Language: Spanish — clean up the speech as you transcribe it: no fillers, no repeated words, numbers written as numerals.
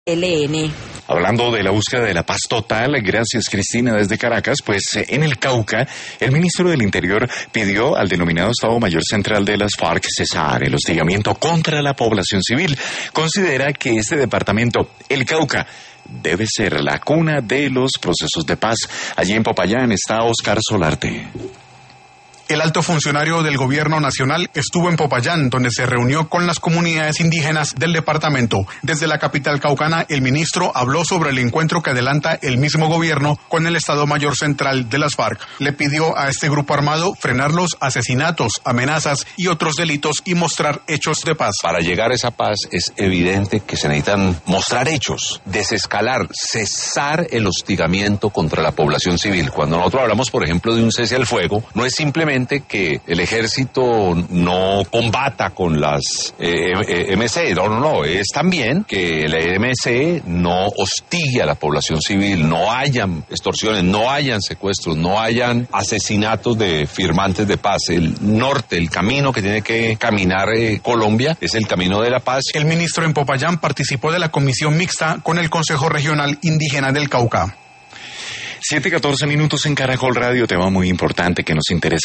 LN. Hablando de la búsqueda de la paz total, gracias Cristina desde Caracas, pues en el Cauca, el ministro del Interior pidió al denominado Estado Mayor Central de las FARC cesar el hostigamiento contra la población civil. Considera que este departamento, el Cauca, debe ser la cuna de los procesos de paz. Allí en Popayán está Oscar Solarte. El alto funcionario del gobierno nacional estuvo en Popayán, donde se reunió con las comunidades indígenas del departamento. Desde la capital caucana, el ministro habló sobre el encuentro que adelanta el mismo gobierno con el Estado Mayor Central de las FARC. Le pidió a este grupo armado frenar los asesinatos, amenazas y otros delitos y mostrar hechos de paz. Para llegar a esa paz es evidente que se necesitan mostrar hechos, desescalar, cesar el hostigamiento contra la población civil. Cuando nosotros hablamos, por ejemplo, de un cese al fuego, no es simplemente que el ejército no combata con las MC, no, es también que el MC no hostigue a la población civil, no hayan extorsiones, no hayan secuestros, no hayan asesinatos de firmantes de paz. El norte, el camino que tiene que caminar Colombia es el camino de la paz. El ministro en Popayán participó de la comisión mixta con el Consejo Regional Indígena del Cauca. 7:14 en Caracol Radio, tema muy importante que nos interesa